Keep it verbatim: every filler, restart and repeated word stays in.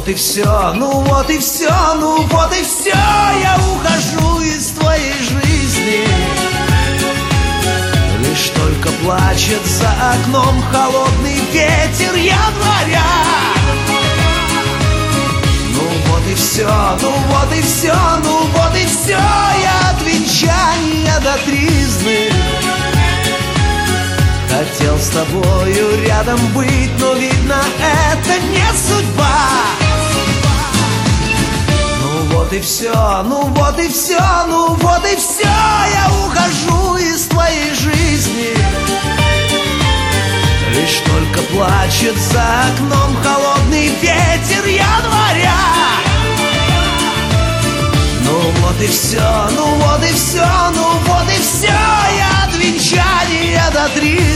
вот и все, ну вот и все, ну вот и все. Я ухожу из твоей жизни. Лишь только плачет за окном холодный ветер января. Ну вот и все, ну вот и все, ну вот и все. Я от венчания до тризны хотел с тобою рядом быть, но видно, это не судьба. Ну вот и все, ну вот и все, ну вот и все. Я ухожу из твоей жизни. Лишь только плачет за окном холодный ветер января. Ну вот и все, ну вот и все, ну вот и все. Я от венчания до тризны